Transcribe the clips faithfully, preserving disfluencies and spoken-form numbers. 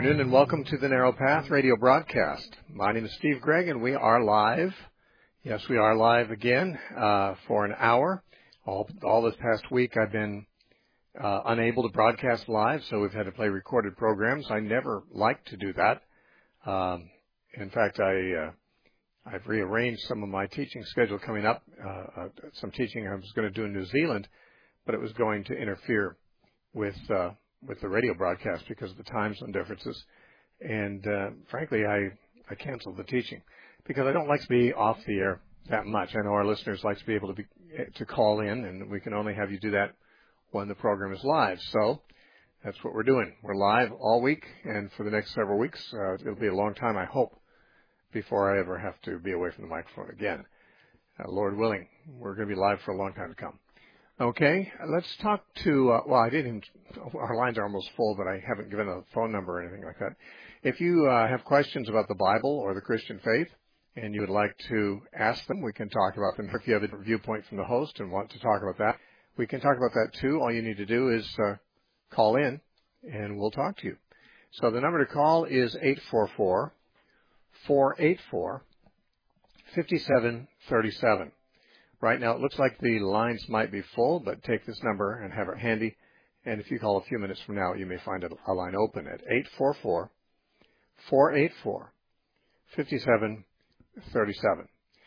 afternoon and welcome to the Narrow Path radio broadcast. My name is Steve Gregg and we are live. Yes, we are live again uh, for an hour. All, all this past week I've been uh, unable to broadcast live, so we've had to play recorded programs. I never like to do that. Um, in fact, I, uh, I've rearranged some of my teaching schedule coming up. Uh, uh, some teaching I was going to do in New Zealand, but it was going to interfere with uh, with the radio broadcast because of the time zone differences. And uh, frankly, I, I canceled the teaching because I don't like to be off the air that much. I know our listeners like to be able to be, to call in, and we can only have you do that when the program is live. So that's what we're doing. We're live all week, and for the next several weeks, uh, it'll be a long time, I hope, before I ever have to be away from the microphone again. Uh, Lord willing, we're going to be live for a long time to come. Okay, let's talk to, uh, well, I didn't, our lines are almost full, but I haven't given a phone number or anything like that. If you uh, have questions about the Bible or the Christian faith and you would like to ask them, we can talk about them. If you have a viewpoint from the host and want to talk about that, we can talk about that too. All you need to do is uh, call in and we'll talk to you. So the number to call is eight four four, four eight four, five seven three seven. Right now, it looks like the lines might be full, but take this number and have it handy. And if you call a few minutes from now, you may find a line open at eight four four, four eight four, five seven three seven.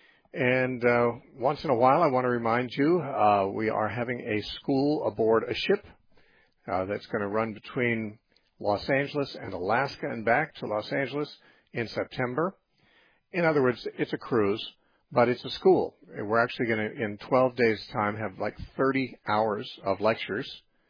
And uh, once in a while, I want to remind you, uh, we are having a school aboard a ship uh, that's going to run between Los Angeles and Alaska and back to Los Angeles in September. In other words, it's a cruise. But it's a school. We're actually going to, in twelve days' time, have like thirty hours of lectures.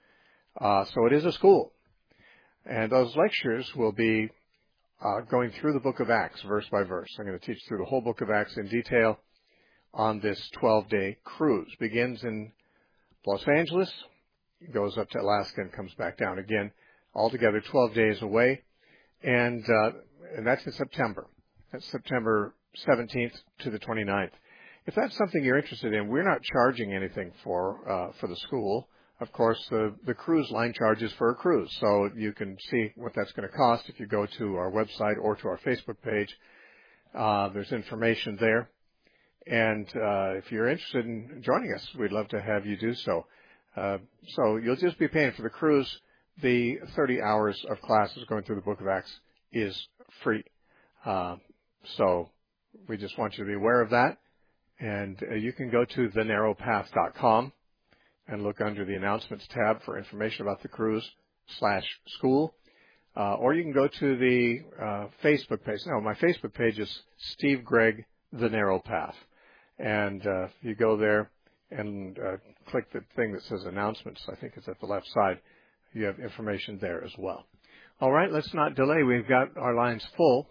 Uh, so it is a school. And those lectures will be uh, going through the book of Acts, verse by verse. I'm going to teach through the whole book of Acts in detail on this twelve-day cruise. Begins in Los Angeles, goes up to Alaska, and comes back down again. Altogether, twelve days away. And, uh, and that's in September. That's September seventeenth to the twenty-ninth. If that's something you're interested in, we're not charging anything for uh, for the school. Of course, the, the cruise line charges for a cruise, so you can see what that's going to cost if you go to our website or to our Facebook page. Uh, there's information there. And uh, if you're interested in joining us, we'd love to have you do so. Uh, so you'll just be paying for the cruise. The thirty hours of classes going through the book of Acts is free. Uh, so we just want you to be aware of that. And uh, you can go to the narrow path dot com and look under the announcements tab for information about the cruise slash school. Uh, or you can go to the uh, Facebook page. No, my Facebook page is Steve Gregg, The Narrow Path. And uh, you go there and uh, click the thing that says announcements. I think it's at the left side. You have information there as well. All right, let's not delay. We've got our lines full.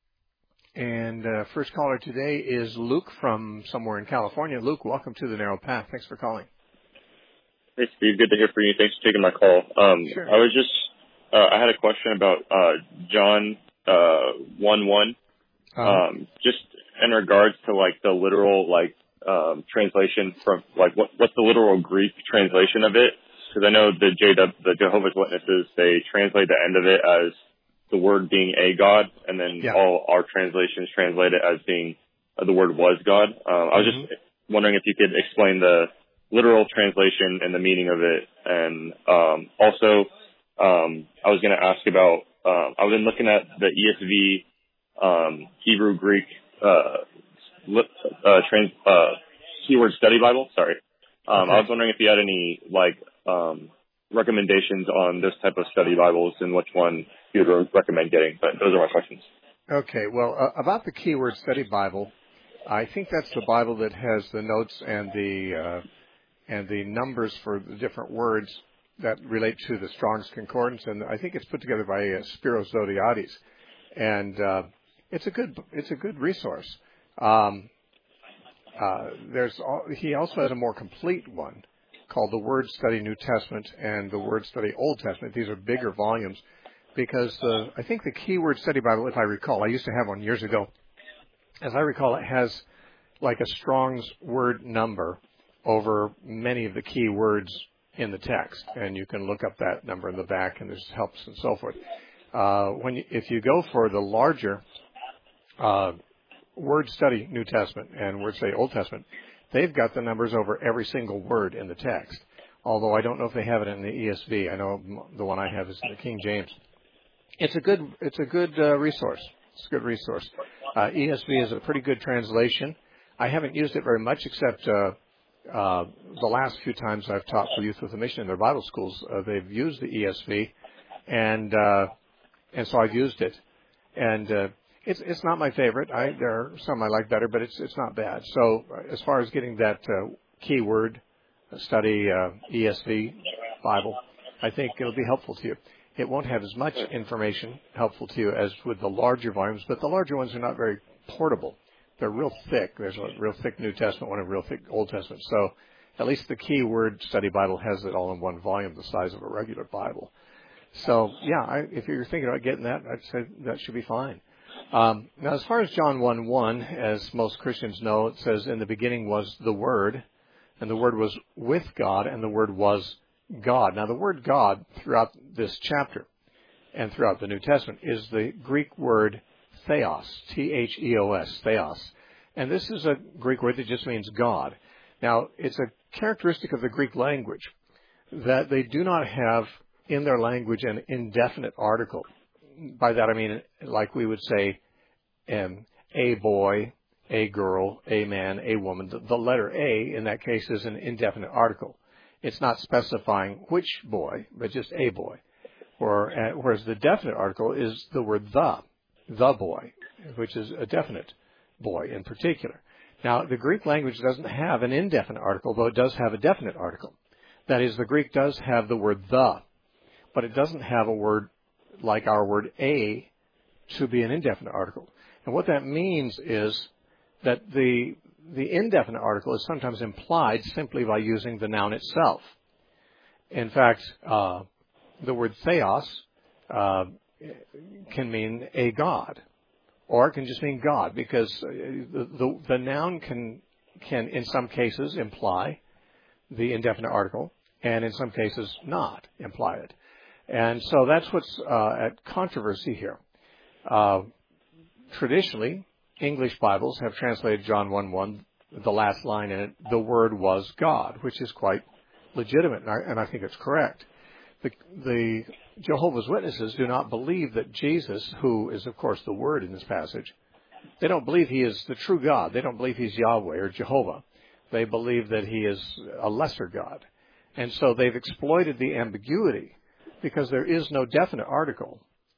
And uh, first caller today is Luke from somewhere in California. Luke, welcome to the Narrow Path. Thanks for calling. Hey, Steve. Good to hear from you. Thanks for taking my call. Um, sure. I was just, uh, I had a question about uh, John uh, one one. Uh-huh. Um, just in regards to like the literal like um, translation from like what what's the literal Greek translation of it? Because I know the J W, the Jehovah's Witnesses, they translate the end of it as the word being a God, and then yeah. all our translations translate it as being uh, the word was God. Um, I was mm-hmm. just wondering if you could explain the literal translation and the meaning of it. And um, also, um, I was going to ask about, um, I've been looking at the E S V um, Hebrew Greek uh, uh, trans, uh, keyword study Bible. Sorry. Um, okay. I was wondering if you had any like um, recommendations on this type of study Bibles and which one you would recommend getting, but those are my questions. Okay, well, uh, about the Keyword Study Bible, I think that's the Bible that has the notes and the uh, and the numbers for the different words that relate to the Strong's Concordance, and I think it's put together by uh, Spiros Zodhiates, and uh, it's a good it's a good resource. Um, uh, there's all, he also has a more complete one called the Word Study New Testament and the Word Study Old Testament. These are bigger volumes. Because uh, I think the Keyword Study Bible, if I recall, I used to have one years ago. As I recall, it has like a Strong's word number over many of the key words in the text. And you can look up that number in the back, and there's helps and so forth. uh, when you, if you go for the larger uh, word study New Testament and word study Old Testament, they've got the numbers over every single word in the text. Although I don't know if they have it in the E S V. I know the one I have is in the King James. It's a good, it's a good uh, resource. It's a good resource. Uh, E S V is a pretty good translation. I haven't used it very much except uh, uh, the last few times I've taught for Youth with a Mission in their Bible schools. Uh, they've used the E S V, and uh, and so I've used it. And uh, it's it's not my favorite. I, there are some I like better, but it's it's not bad. So uh, as far as getting that uh, keyword study uh, E S V Bible, I think it'll be helpful to you. It won't have as much information helpful to you as with the larger volumes, but the larger ones are not very portable. They're real thick. There's a real thick New Testament one and a real thick Old Testament. So at least the keyword study Bible has it all in one volume, the size of a regular Bible. So, yeah, I, if you're thinking about getting that, I'd say that should be fine. Um, now, as far as John one one, as most Christians know, it says, in the beginning was the Word, and the Word was with God, and the Word was God. Now, the word God throughout this chapter and throughout the New Testament is the Greek word theos, T H E O S, theos. And this is a Greek word that just means God. Now, it's a characteristic of the Greek language that they do not have in their language an indefinite article. By that I mean, like we would say, um, a boy, a girl, a man, a woman. The, the letter A, in that case, is an indefinite article. It's not specifying which boy, but just a boy. Or, uh, whereas the definite article is the word the, the boy, which is a definite boy in particular. Now, the Greek language doesn't have an indefinite article, though it does have a definite article. That is, the Greek does have the word the, but it doesn't have a word like our word a to be an indefinite article. And what that means is that the the indefinite article is sometimes implied simply by using the noun itself. In fact, uh, the word theos uh, can mean a god, or it can just mean God, because the, the, the noun can can in some cases imply the indefinite article, and in some cases not imply it. And so that's what's uh, at controversy here. Uh, traditionally, English Bibles have translated John one one, the last line in it, the Word was God, which is quite legitimate, and I, and I think it's correct. The, the Jehovah's Witnesses do not believe that Jesus, who is, of course, the Word in this passage, they don't believe he is the true God. They don't believe he's Yahweh or Jehovah. They believe that he is a lesser God. And so they've exploited the ambiguity because there is no definite article.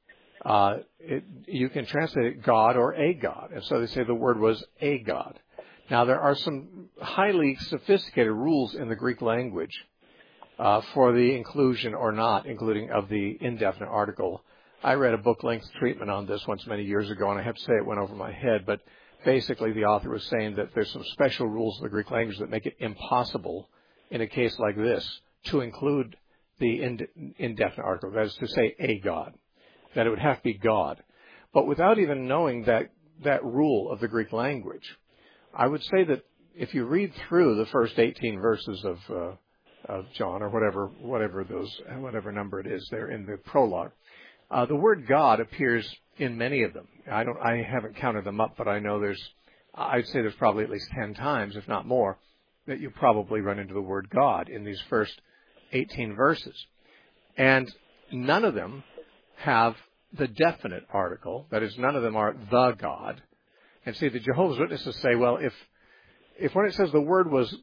Uh, it, you can translate it God or a God. And so they say the Word was a God. Now, there are some highly sophisticated rules in the Greek language uh, for the inclusion or not including of the indefinite article. I read a book-length treatment on this once many years ago, and I have to say it went over my head, but basically the author was saying that there's some special rules in the Greek language that make it impossible in a case like this to include the ind- indefinite article, that is to say, a God, that it would have to be God. But without even knowing that, that rule of the Greek language, I would say that if you read through the first eighteen verses of uh, of John, or whatever whatever those whatever number it is there in the prologue, uh, the word God appears in many of them. I don't I haven't counted them up, but I know there's I'd say there's probably at least ten times, if not more, that you probably run into the word God in these first eighteen verses, and none of them have the definite article. That is, none of them are the God. And see, the Jehovah's Witnesses say, well, if if when it says the Word was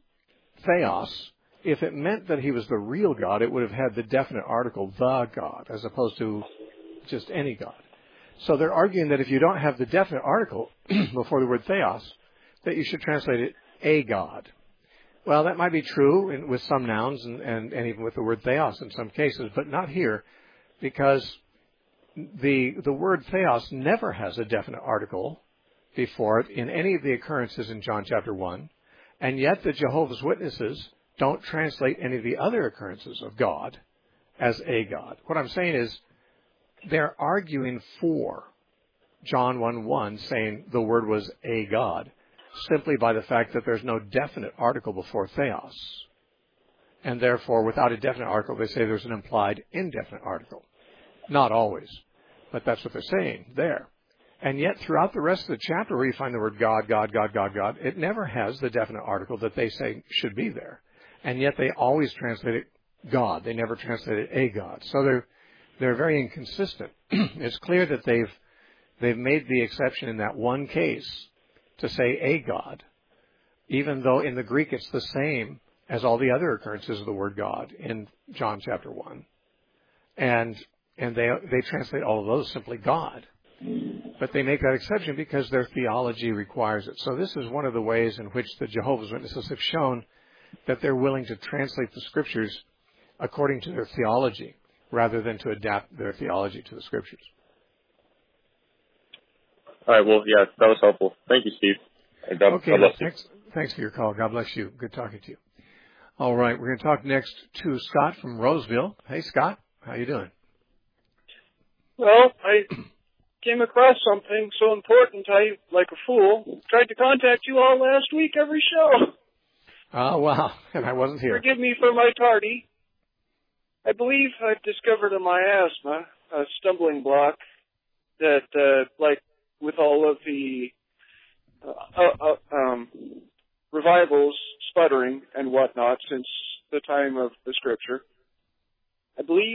theos, if it meant that he was the real God, it would have had the definite article, the God, as opposed to just any God. So they're arguing that if you don't have the definite article before the word theos, that you should translate it a God. Well, that might be true in, with some nouns and, and, and even with the word theos in some cases, but not here, because the the word theos never has a definite article before it in any of the occurrences in John chapter one, and yet the Jehovah's Witnesses don't translate any of the other occurrences of God as a God. What I'm saying is they're arguing for John one one, saying the Word was a God, simply by the fact that there's no definite article before theos. And therefore, without a definite article, they say there's an implied indefinite article. Not always. but that's what they're saying there. And yet throughout the rest of the chapter where you find the word God, God, God, God, God, it never has the definite article that they say should be there. And yet they always translate it God. They never translate it a God. So they're they're very inconsistent. It's clear that they've they've made the exception in that one case to say a God, even though in the Greek it's the same as all the other occurrences of the word God in John chapter one. And and they they translate all of those simply God. But they make that exception because their theology requires it. So this is one of the ways in which the Jehovah's Witnesses have shown that they're willing to translate the Scriptures according to their theology rather than to adapt their theology to the Scriptures. All right. Well, yeah, that was helpful. Thank you, Steve. God, okay. God bless thanks, thanks for your call. God bless you. Good talking to you. All right. We're going to talk next to Scott from Roseville. Hey, Scott. How you doing? Well, I came across something so important, I, like a fool, tried to contact you all last week every show. Oh, wow. And I wasn't here. Forgive me for my tardy. I believe I've discovered a miasma, a stumbling block, that, uh, like with all of the uh, uh, uh, um, revivals sputtering and whatnot since the time of the Scripture, I believe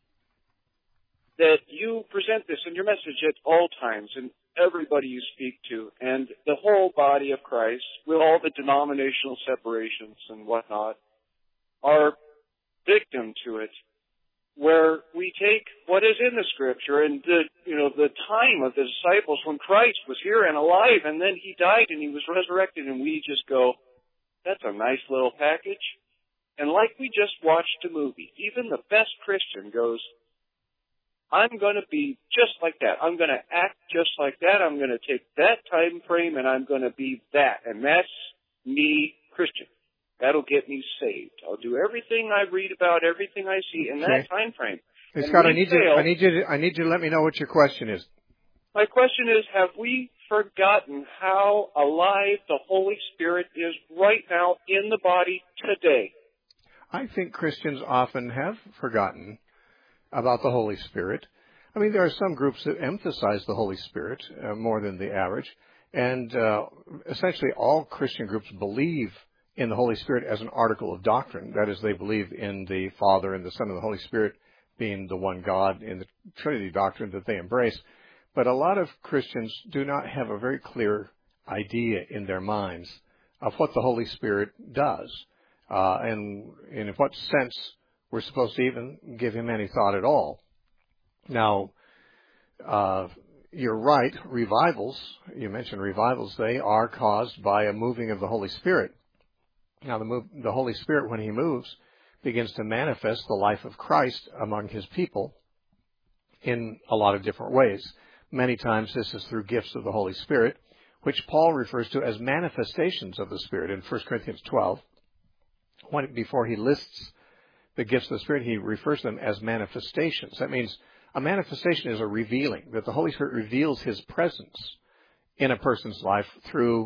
that you present this in your message at all times and everybody you speak to, and the whole body of Christ, with all the denominational separations and whatnot, are victim to it, where we take what is in the Scripture and the, you know, the time of the disciples when Christ was here and alive, and then he died and he was resurrected, and we just go, that's a nice little package. And like we just watched a movie, even the best Christian goes, I'm going to be just like that. I'm going to act just like that. I'm going to take that time frame and I'm going to be that. And that's me, Christian. That'll get me saved. I'll do everything I read about, everything I see in okay. that time frame. Hey, Scott, I need fail, you. I need you. To, I need you to let me know what your question is. My question is: have we forgotten how alive the Holy Spirit is right now in the body today? I think Christians often have forgotten about the Holy Spirit. I mean, there are some groups that emphasize the Holy Spirit uh, more than the average, and uh, essentially all Christian groups believe in the Holy Spirit as an article of doctrine. That is, they believe in the Father and the Son and the Holy Spirit being the one God in the Trinity doctrine that they embrace. But a lot of Christians do not have a very clear idea in their minds of what the Holy Spirit does, uh, and, and in what sense we're supposed to even give him any thought at all. Now, uh, you're right, revivals, you mentioned revivals, they are caused by a moving of the Holy Spirit. Now, the, move, the Holy Spirit, when he moves, begins to manifest the life of Christ among his people in a lot of different ways. Many times this is through gifts of the Holy Spirit, which Paul refers to as manifestations of the Spirit in First Corinthians twelve. When, before he lists the gifts of the Spirit, he refers to them as manifestations. That means a manifestation is a revealing, that the Holy Spirit reveals his presence in a person's life through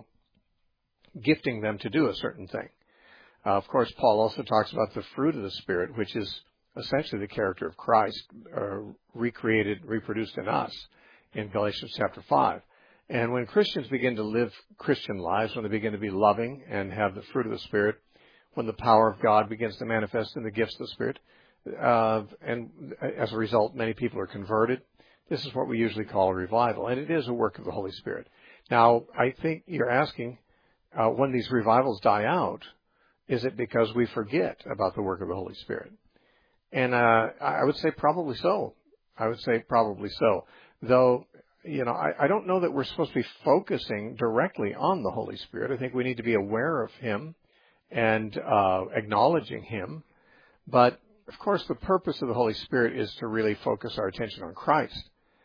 gifting them to do a certain thing. Uh, of course, Paul also talks about the fruit of the Spirit, which is essentially the character of Christ, uh, recreated, reproduced in us in Galatians chapter five. And when Christians begin to live Christian lives, when they begin to be loving and have the fruit of the Spirit, when the power of God begins to manifest in the gifts of the Spirit, uh, and as a result, many people are converted, this is what we usually call a revival. And it is a work of the Holy Spirit. Now, I think you're asking, uh, when these revivals die out, is it because we forget about the work of the Holy Spirit? And uh, I would say probably so. I would say probably so. Though, you know, I, I don't know that we're supposed to be focusing directly on the Holy Spirit. I think we need to be aware of him and uh, acknowledging him. But, of course, the purpose of the Holy Spirit is to really focus our attention on Christ.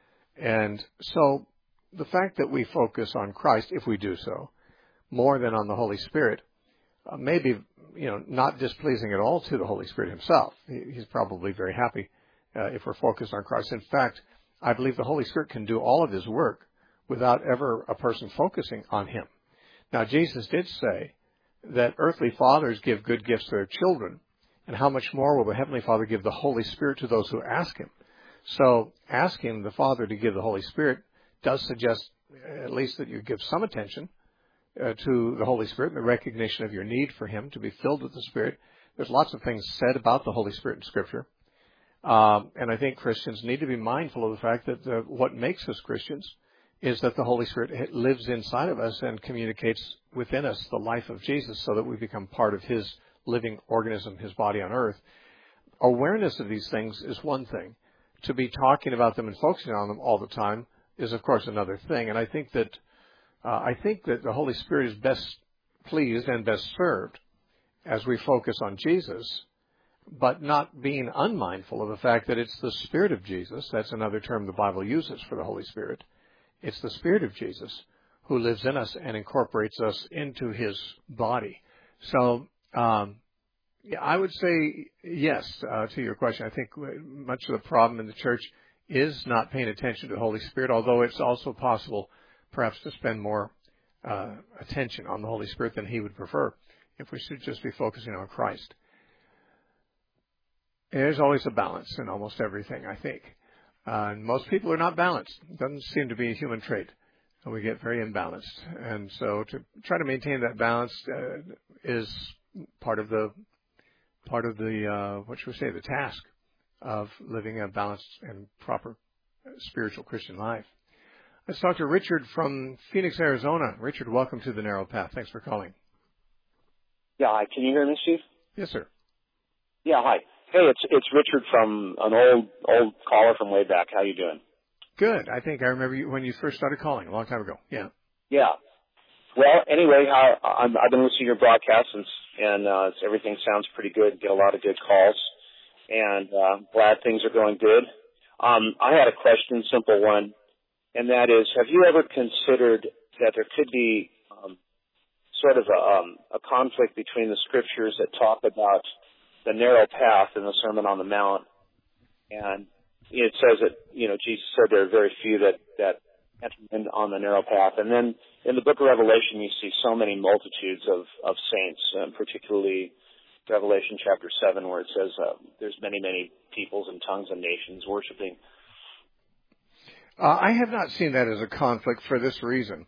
And so the fact that we focus on Christ, if we do so, more than on the Holy Spirit, uh, may be, you know, not displeasing at all to the Holy Spirit himself. He, he's probably very happy uh, if we're focused on Christ. In fact, I believe the Holy Spirit can do all of his work without ever a person focusing on him. Now, Jesus did say that earthly fathers give good gifts to their children, and how much more will the Heavenly Father give the Holy Spirit to those who ask him? So asking the Father to give the Holy Spirit does suggest at least that you give some attention uh, to the Holy Spirit and the recognition of your need for Him to be filled with the Spirit. There's lots of things said about the Holy Spirit in Scripture. Um, and I think Christians need to be mindful of the fact that the, what makes us Christians is that the Holy Spirit lives inside of us and communicates within us the life of Jesus so that we become part of His living organism, His body on earth. Awareness of these things is one thing. To be talking about them and focusing on them all the time is, of course, another thing. And I think that uh, I think that the Holy Spirit is best pleased and best served as we focus on Jesus, but not being unmindful of the fact that it's the Spirit of Jesus. That's another term the Bible uses for the Holy Spirit. It's the Spirit of Jesus who lives in us and incorporates us into His body. So um, yeah, I would say yes uh, to your question. I think much of the problem in the church is not paying attention to the Holy Spirit, although it's also possible perhaps to spend more uh, attention on the Holy Spirit than He would prefer if we should just be focusing on Christ. There's always a balance in almost everything, I think. Uh, and most people are not balanced. It doesn't seem to be a human trait. And we get very imbalanced. And so to try to maintain that balance uh, is part of the, part of the uh, what should we say, the task of living a balanced and proper spiritual Christian life. Let's talk to Richard from Phoenix, Arizona. Richard, welcome to the Narrow Path. Thanks for calling. Yeah, hi. Can you hear me, Steve? Yes, sir. Yeah, hi. Hey, it's it's Richard from an old old caller from way back. How you doing? Good. I think I remember you when you first started calling a long time ago. Yeah. Yeah. Well, anyway, I, I'm, I've been listening to your broadcasts, and, and uh, everything sounds pretty good. Get a lot of good calls, and uh, glad things are going good. Um, I had a question, simple one, and that is: have you ever considered that there could be um, sort of a, um, a conflict between the scriptures that talk about the narrow path in the Sermon on the Mount, and it says that, you know, Jesus said there are very few that, that enter in on the narrow path. And then in the book of Revelation, you see so many multitudes of, of saints, um, particularly Revelation chapter seven, where it says uh, there's many, many peoples and tongues and nations worshiping. Uh, I have not seen that as a conflict for this reason.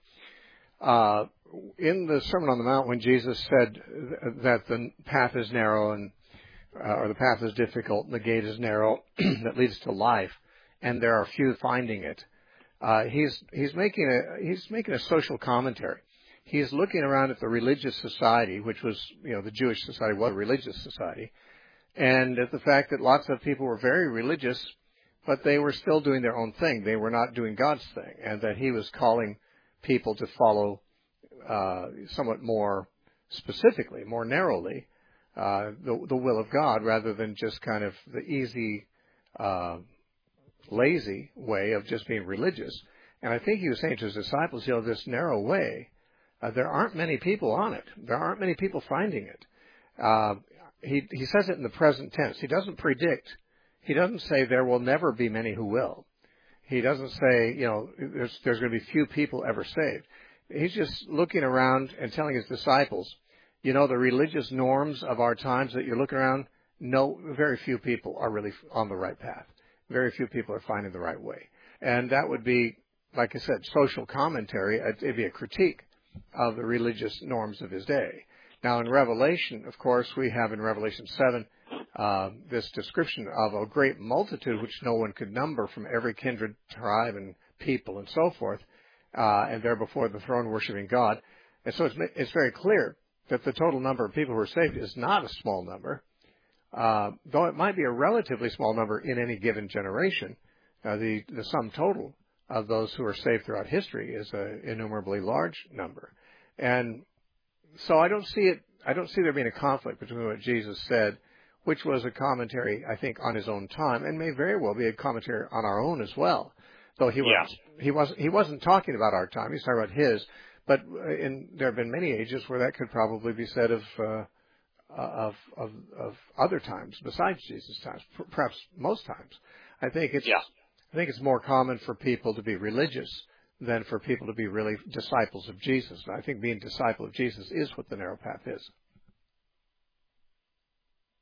Uh, in the Sermon on the Mount, when Jesus said th- that the path is narrow and Uh, or the path is difficult, and the gate is narrow that leads to life, and there are few finding it. Uh, he's he's making a he's making a social commentary. He's looking around at the religious society, which was, you know, the Jewish society was a religious society, and at the fact that lots of people were very religious, but they were still doing their own thing. They were not doing God's thing, and that He was calling people to follow uh, somewhat more specifically, more narrowly, Uh, the, the will of God, rather than just kind of the easy, uh, lazy way of just being religious. And I think He was saying to His disciples, you know, this narrow way, uh, there aren't many people on it. There aren't many people finding it. Uh, he, he says it in the present tense. He doesn't predict. He doesn't say there will never be many who will. He doesn't say, you know, there's, there's going to be few people ever saved. He's just looking around and telling His disciples, you know, the religious norms of our times that you're looking around, no, very few people are really on the right path. Very few people are finding the right way. And that would be, like I said, social commentary. It'd be a critique of the religious norms of His day. Now, in Revelation, of course, we have in Revelation seven uh, this description of a great multitude which no one could number from every kindred, tribe, and people and so forth, uh, and they're before the throne worshiping God. And so it's, it's very clear that the total number of people who are saved is not a small number, uh, though it might be a relatively small number in any given generation. Uh, the, the sum total of those who are saved throughout history is an innumerably large number. And so I don't see it, I don't see there being a conflict between what Jesus said, which was a commentary, I think, on His own time, and may very well be a commentary on our own as well. Though he yeah. was, he wasn't, he wasn't talking about our time, he's talking about His. But in, there have been many ages where that could probably be said of, uh, of, of, of other times besides Jesus' times, perhaps most times. I think it's, yeah. I think it's more common for people to be religious than for people to be really disciples of Jesus. And I think being a disciple of Jesus is what the narrow path is.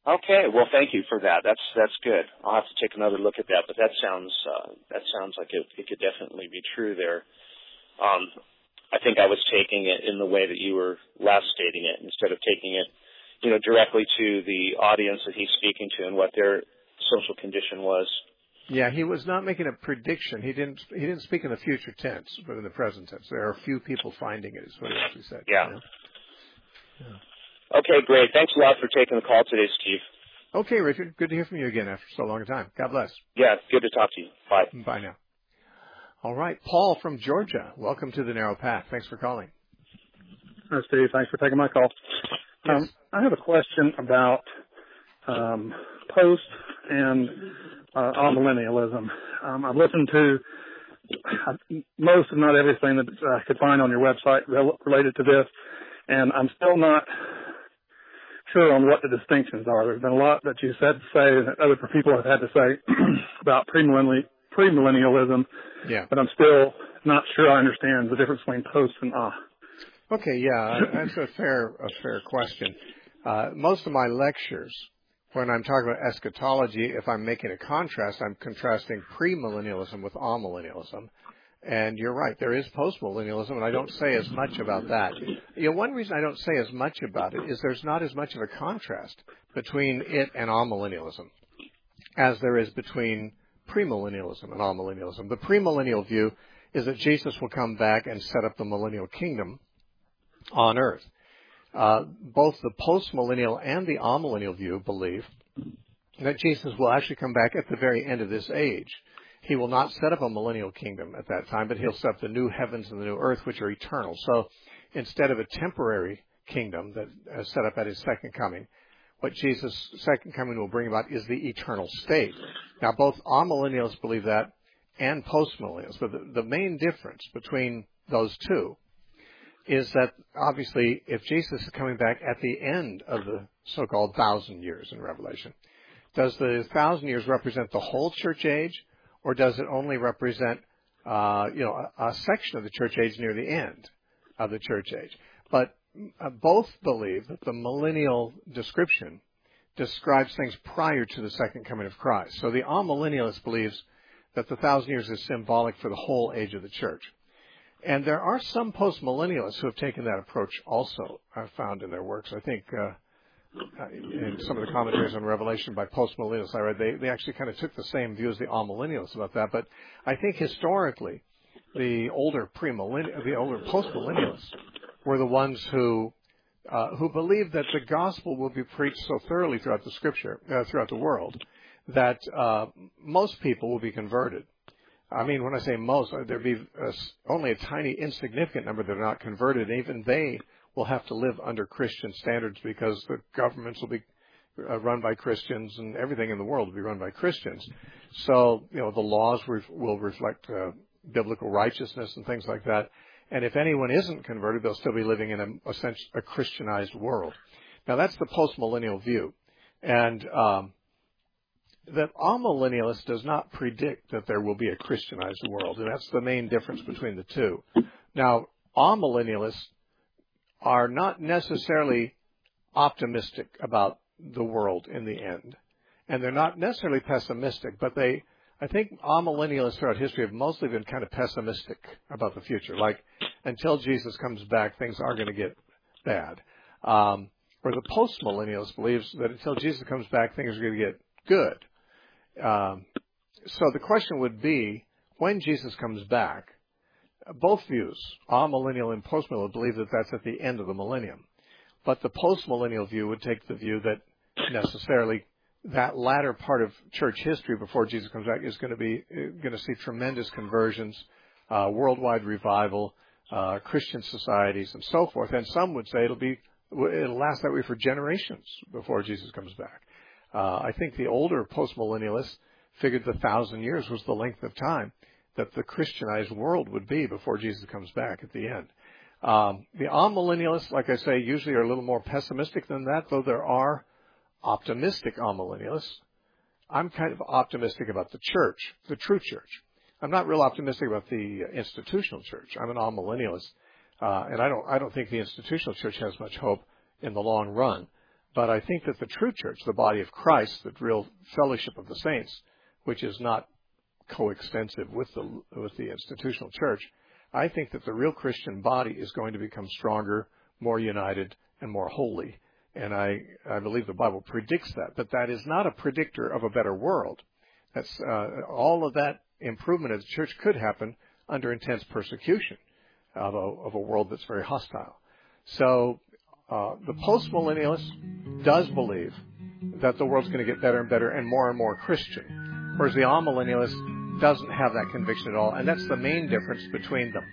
Okay, well, thank you for that. That's that's good. I'll have to take another look at that, but that sounds uh, that sounds like it, it could definitely be true there. Um, I think I was taking it in the way that you were last stating it, instead of taking it, you know, directly to the audience that he's speaking to and what their social condition was. Yeah, he was not making a prediction. He didn't. He didn't speak in the future tense, but in the present tense. There are a few people finding it, is what he actually said. Yeah. You know? Yeah. Okay, great. Thanks a lot for taking the call today, Steve. Okay, Richard. Good to hear from you again after so long a time. God bless. Yeah, good to talk to you. Bye. Bye now. All right, Paul from Georgia. Welcome to the Narrow Path. Thanks for calling. Hi, Steve. Thanks for taking my call. Yes. Um, I have a question about um, post and uh, amillennialism. Um, I've listened to uh, most, if not everything, that I could find on your website rel- related to this, and I'm still not sure on what the distinctions are. There's been a lot that you said to say and that other people have had to say about premillenni- premillennialism, Yeah. but I'm still not sure I understand the difference between post and ah. Okay, yeah, that's a fair a fair question. Uh, most of my lectures, when I'm talking about eschatology, if I'm making a contrast, I'm contrasting premillennialism with amillennialism. And you're right, there is postmillennialism, and I don't say as much about that. You know, one reason I don't say as much about it is there's not as much of a contrast between it and amillennialism as there is between premillennialism and amillennialism. The premillennial view is that Jesus will come back and set up the millennial kingdom on earth. Uh, both the postmillennial and the amillennial view believe that Jesus will actually come back at the very end of this age. He will not set up a millennial kingdom at that time, but he'll set up the new heavens and the new earth, which are eternal. So instead of a temporary kingdom that is set up at his second coming, what Jesus' second coming will bring about is the eternal state. Now, both amillennialists believe that and postmillennials, but the, the main difference between those two is that obviously if Jesus is coming back at the end of the so-called thousand years in Revelation, does the thousand years represent the whole church age, or does it only represent, uh, you know, a, a section of the church age near the end of the church age? But uh, both believe that the millennial description describes things prior to the second coming of Christ. So the amillennialist believes that the thousand years is symbolic for the whole age of the church. And there are some postmillennialists who have taken that approach also, I've found in their works. I think uh, in some of the commentaries on Revelation by postmillennialists I read, they, they actually kind of took the same view as the amillennialists about that. But I think historically, the older premillennial, the older postmillennialists were the ones who uh, who believed that the gospel will be preached so thoroughly throughout the scripture, uh, throughout the world, that uh, most people will be converted. I mean, when I say most, there'd be a, only a tiny, insignificant number that are not converted. And even they will have to live under Christian standards because the governments will be uh, run by Christians and everything in the world will be run by Christians. So, you know, the laws re- will reflect uh, biblical righteousness and things like that. And if anyone isn't converted, they'll still be living in a, a, a Christianized world. Now, that's the postmillennial view. And um, that amillennialist does not predict that there will be a Christianized world, and that's the main difference between the two. Now, amillennialists are not necessarily optimistic about the world in the end, and they're not necessarily pessimistic, but they, I think amillennialists throughout history have mostly been kind of pessimistic about the future, like until Jesus comes back, things are going to get bad. Um, or the postmillennialist believes that until Jesus comes back, things are going to get good. Um, so the question would be, when Jesus comes back, both views, amillennial and postmillennial, believe that that's at the end of the millennium. But the postmillennial view would take the view that necessarily that latter part of church history before Jesus comes back is going to be going to see tremendous conversions, uh, worldwide revival, uh, Christian societies, and so forth. And some would say it'll be it'll last that way for generations before Jesus comes back. Uh, I think the older postmillennialists figured the thousand years was the length of time that the Christianized world would be before Jesus comes back at the end. Um, the amillennialists, like I say, usually are a little more pessimistic than that, though there are optimistic amillennialists. I'm kind of optimistic about the church, the true church. I'm not real optimistic about the institutional church. I'm an amillennialist, uh, and I don't I don't think the institutional church has much hope in the long run. But I think that the true church, the body of Christ, the real fellowship of the saints, which is not coextensive with the with the institutional church, I think that the real Christian body is going to become stronger, more united, and more holy. And I, I believe the Bible predicts that. But that is not a predictor of a better world. That's uh, all of that improvement of the church could happen under intense persecution of a, of a world that's very hostile. So uh, the postmillennialist does believe that the world's going to get better and better and more and more Christian, whereas the amillennialist doesn't have that conviction at all, and that's the main difference between them.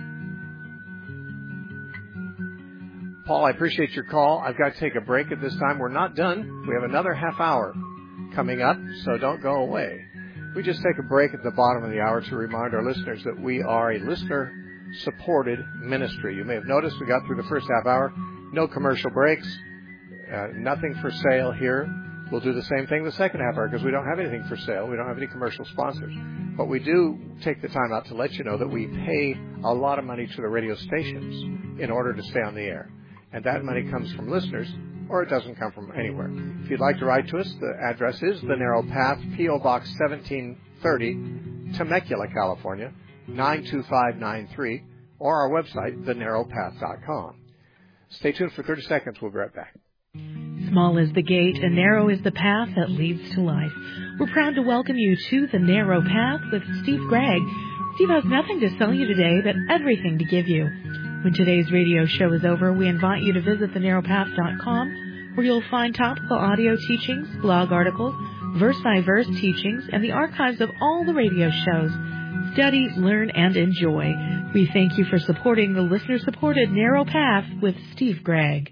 Paul, I appreciate your call. I've got to take a break at this time. We're not done. We have another half hour coming up, so don't go away. We just take a break at the bottom of the hour to remind our listeners that we are a listener-supported ministry. You may have noticed we got through the first half hour. No commercial breaks, uh, nothing for sale here. We'll do the same thing the second half hour because we don't have anything for sale. We don't have any commercial sponsors. But we do take the time out to let you know that we pay a lot of money to the radio stations in order to stay on the air. And that money comes from listeners, or it doesn't come from anywhere. If you'd like to write to us, the address is The Narrow Path, P O Box seventeen thirty, Temecula, California, nine two five nine three, or our website, the narrow path dot com. Stay tuned for thirty seconds. We'll be right back. Small is the gate and narrow is the path that leads to life. We're proud to welcome you to The Narrow Path with Steve Gregg. Steve has nothing to sell you today, but everything to give you. When today's radio show is over, we invite you to visit the narrow path dot com, where you'll find topical audio teachings, blog articles, verse-by-verse teachings, and the archives of all the radio shows. Study, learn, and enjoy. We thank you for supporting the listener-supported Narrow Path with Steve Gregg.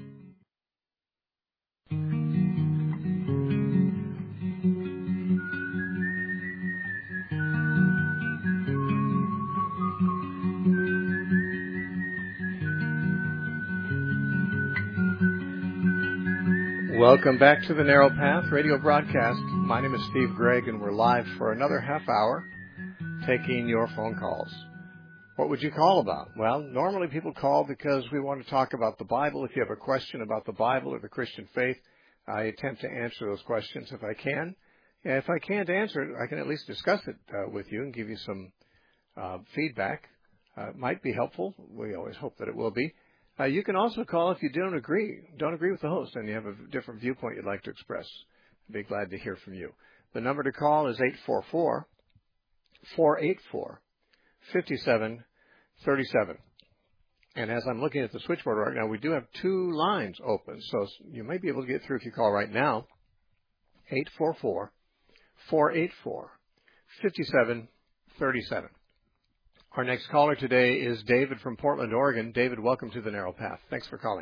Welcome back to the Narrow Path radio broadcast. My name is Steve Gregg, and we're live for another half hour taking your phone calls. What would you call about? Well, normally people call because we want to talk about the Bible. If you have a question about the Bible or the Christian faith, I attempt to answer those questions if I can. And if I can't answer it, I can at least discuss it uh, with you and give you some uh, feedback. Uh, it might be helpful. We always hope that it will be. Uh, you can also call if you don't agree, don't agree with the host and you have a different viewpoint you'd like to express. I'd be glad to hear from you. The number to call is eight four four, four eight four, five seven three seven. And as I'm looking at the switchboard right now, we do have two lines open, so you may be able to get through if you call right now, eight four four, four eight four, five seven three seven. Our next caller today is David from Portland, Oregon. David, welcome to the Narrow Path. Thanks for calling.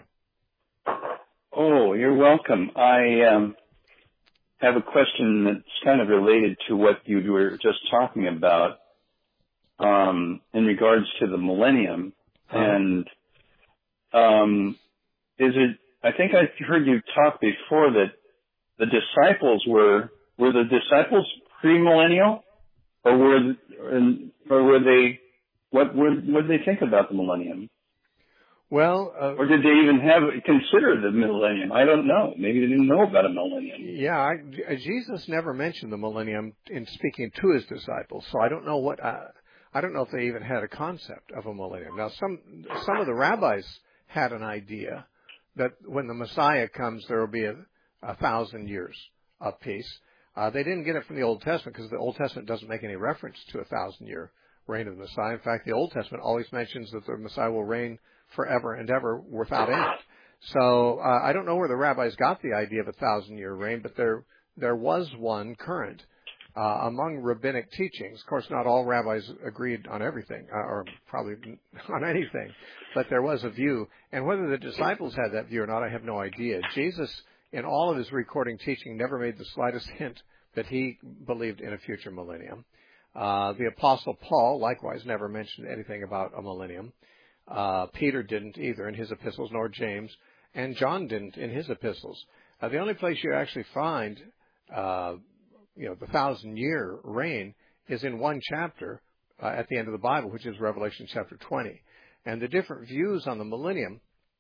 Oh, you're welcome. I um, have a question that's kind of related to what you were just talking about um, in regards to the millennium. Uh-huh. And um, is it? I think I heard you talk before that the disciples were were the disciples premillennial, or were or were they? What would what did they think about the millennium? Well, uh, or did they even have consider the millennium? I don't know. Maybe they didn't know about a millennium. Yeah, I, Jesus never mentioned the millennium in speaking to his disciples, so I don't know what uh, I don't know if they even had a concept of a millennium. Now, some some of the rabbis had an idea that when the Messiah comes, there will be a, a thousand years of peace. Uh, they didn't get it from the Old Testament because the Old Testament doesn't make any reference to a thousand year reign of the Messiah. In fact, the Old Testament always mentions that the Messiah will reign forever and ever without end. So uh, I don't know where the rabbis got the idea of a thousand-year reign, but there there was one current uh, among rabbinic teachings. Of course, not all rabbis agreed on everything, uh, or probably on anything, but there was a view. And whether the disciples had that view or not, I have no idea. Jesus, in all of his recording teaching, never made the slightest hint that he believed in a future millennium. Uh, the Apostle Paul, likewise, never mentioned anything about a millennium. Uh, Peter didn't either in his epistles, nor James, and John didn't in his epistles. Uh, the only place you actually find, uh, you know, the thousand-year reign is in one chapter uh, at the end of the Bible, which is Revelation chapter twenty. And the different views on the millennium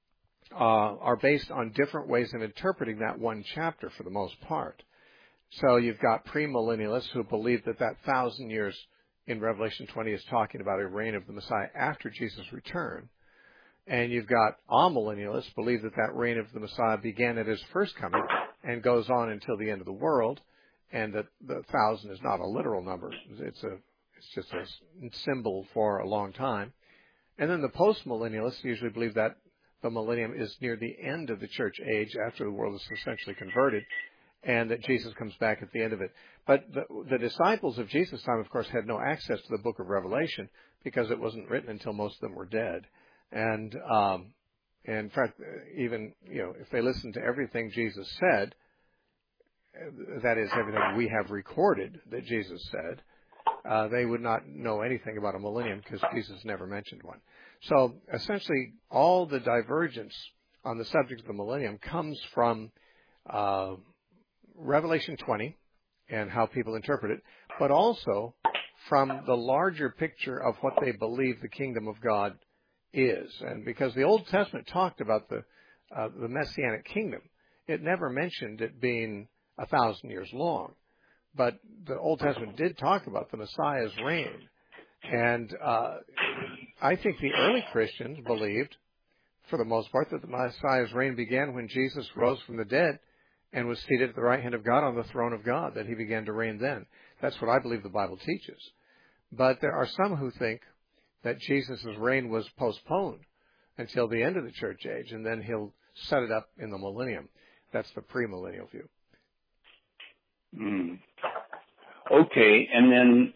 uh, are based on different ways of interpreting that one chapter for the most part. So you've got premillennialists who believe that that thousand years in Revelation twenty is talking about a reign of the Messiah after Jesus' return. And you've got amillennialists who believe that that reign of the Messiah began at his first coming and goes on until the end of the world, and that the thousand is not a literal number. It's a it's just a symbol for a long time. And then the postmillennialists usually believe that the millennium is near the end of the church age after the world is essentially converted, and that Jesus comes back at the end of it. But the, the disciples of Jesus' time, of course, had no access to the book of Revelation because it wasn't written until most of them were dead. And, um, and in fact, even, you know, if they listened to everything Jesus said, that is, everything we have recorded that Jesus said, uh, they would not know anything about a millennium because Jesus never mentioned one. So essentially, all the divergence on the subject of the millennium comes from uh, Revelation twenty and how people interpret it, but also from the larger picture of what they believe the kingdom of God is. And because the Old Testament talked about the uh, the Messianic kingdom, it never mentioned it being a thousand years long. But the Old Testament did talk about the Messiah's reign. And uh, I think the early Christians believed, for the most part, that the Messiah's reign began when Jesus rose from the dead and was seated at the right hand of God on the throne of God, that he began to reign then. That's what I believe the Bible teaches. But there are some who think that Jesus' reign was postponed until the end of the church age, and then he'll set it up in the millennium. That's the premillennial view. Mm. Okay, and then,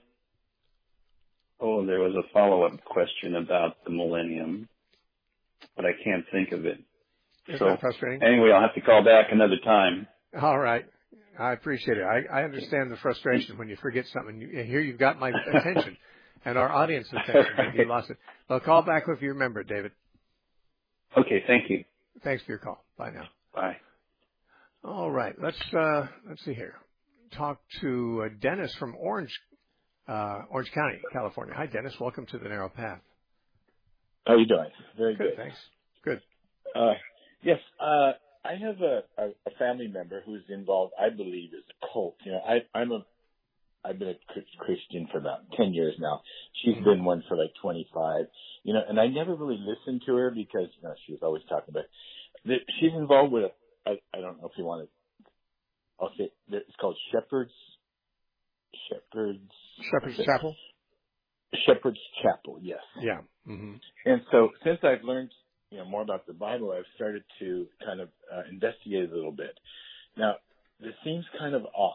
oh, there was a follow-up question about the millennium, but I can't think of it. Isn't so, that frustrating? Anyway, I'll have to call back another time. All right. I appreciate it. I, I understand the frustration when you forget something. You, here you've got my attention and our audience's attention, but you lost it. Well, call back if you remember it, David. Okay, thank you. Thanks for your call. Bye now. Bye. All right. Let's uh, let's see here. Talk to uh, Dennis from Orange, uh, Orange County, California. Hi, Dennis. Welcome to the Narrow Path. How are you doing? Very good. Good, thanks. Good. Uh, yes, uh, I have a, a, a family member who's involved, I believe, is a cult. You know, I, I'm a, I've been a Christian for about ten years now. She's mm-hmm. been one for like twenty-five. You know, and I never really listened to her because, you know, she was always talking about that she's involved with a, I, I don't know if you want to, I'll say it's called Shepherd's, Shepherd's, Shepherd's Chapel? Shepherd's Chapel, yes. Yeah. Mm-hmm. And so since I've learned, you know, more about the Bible, I've started to kind of uh, investigate a little bit. Now, this seems kind of off.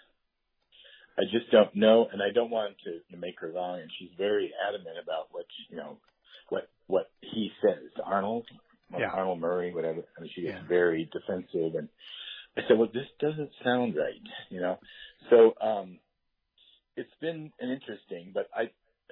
I just don't know, and I don't want to make her wrong. And she's very adamant about what, you know, what what he says. Arnold, yeah. Arnold Murray, whatever. I mean, she gets yeah. very defensive, and I said, well, this doesn't sound right, you know. So um, it's been an interesting, but I.